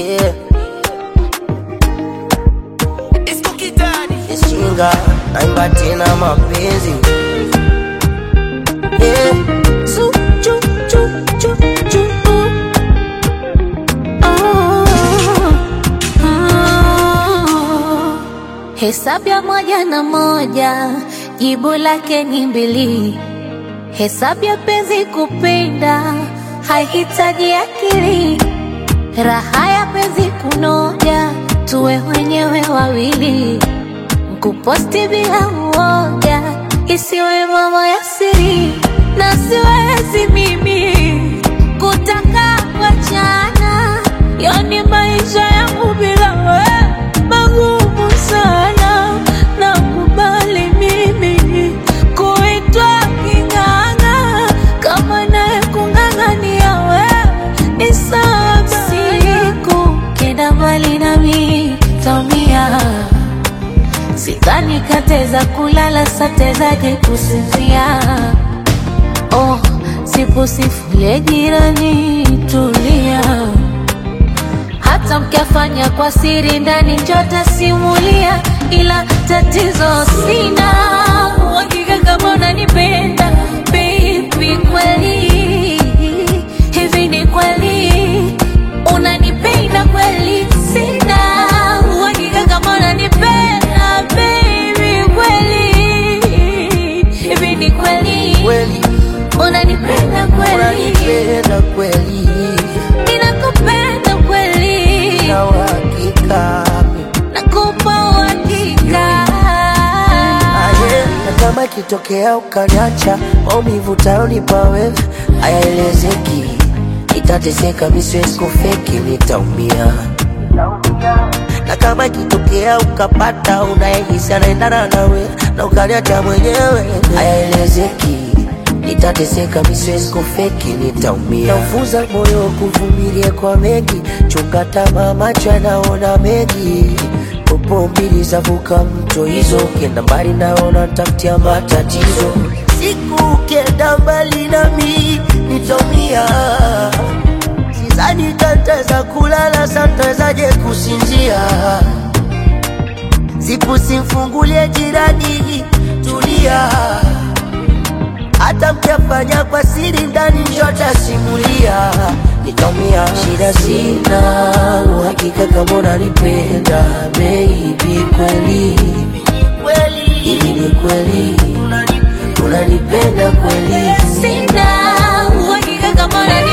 yeah. Ishinga naimba tena mapenzi, yeah. Su chu chu chu chu Hesabu ya 1 na 1 jibu lake ni 2. Hesabu ya penzi kupenda haihitaji akili. Raha ya penzi kunoja tuwe wenyewe wawili. Kuposti bila uoga isiwe mambo ya siri. Na siwezi mimi kutaka kuachana, yani maisha yangu bila wewe magumu sana. Nakubali mimi kuitwa king'ang'a, kama naye kung'ang'ania wewe ni sawa. Siku kenda mbali nami taumia, sidhani kateza kulala satezaje kusinzia. Oh, sipusifule jirani tulia, hata mkiafanya kwa siri ndani njota simulia. Ila tatizo sina uhakika kama unanipenda baby, kweli hivi ni kweli unanipenda kweli? Sina uhakika kama unanipenda baby, kweli hivi ni kweli unanipenda kweli? Unanipenda kweli? Ninakupenda kweli? Na uhakika nakupa uhakika. Na kama kitokea ukaniacha, maumivu utayonipa wewe hayaelezeki. Nitateseka mimi siwezi kufeki, nitaumia. Na kama kitokea ukapata unayehisi anaendana nawe na ukaniacha mwenyewe, hayaelezeki. Nitateseka mimi siwezi kufeki, nitaumia. Naufuza moyo kuvumilia kwa mengi, chunga tamaa macho yanaona mengi. Popo mbili zavuka mto hizo, kenda mbali naona tafutia matatizo. Siku kenda mbali nami nitaumia, sidhani tataweza kulala, satawezaje kusinzia. Siku simfungulie jirani tulia, hata mkiafanya kwa siri ndani njota simulia. Nitaumia. Shida sina uhakika kama unanipenda baby, kweli hivi ni kweli unanipenda kweli? Sina uhakika kama unanipenda